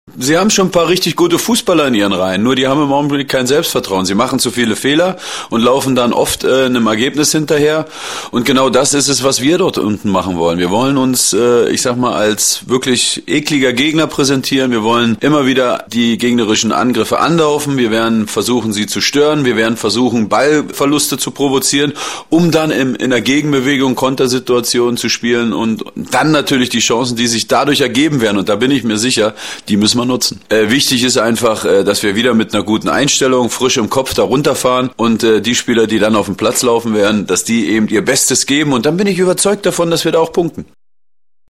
Sie haben schon ein paar richtig gute Fußballer in ihren Reihen, nur die haben im Augenblick kein Selbstvertrauen. Sie machen zu viele Fehler und laufen dann oft einem Ergebnis hinterher. Und genau das ist es, was wir dort unten machen wollen. Wir wollen uns, als wirklich ekliger Gegner präsentieren. Wir wollen immer wieder die gegnerischen Angriffe anlaufen. Wir werden versuchen, sie zu stören. Wir werden versuchen, Ballverluste zu provozieren, um dann in der Gegenbewegung Kontersituationen zu spielen und dann natürlich die Chancen, die sich dadurch ergeben werden. Und da bin ich mir sicher, die müssen wir nutzen. Wichtig ist einfach, dass wir wieder mit einer guten Einstellung, frisch im Kopf da runterfahren und die Spieler, die dann auf dem Platz laufen werden, dass die eben ihr Bestes geben und dann bin ich überzeugt davon, dass wir da auch punkten.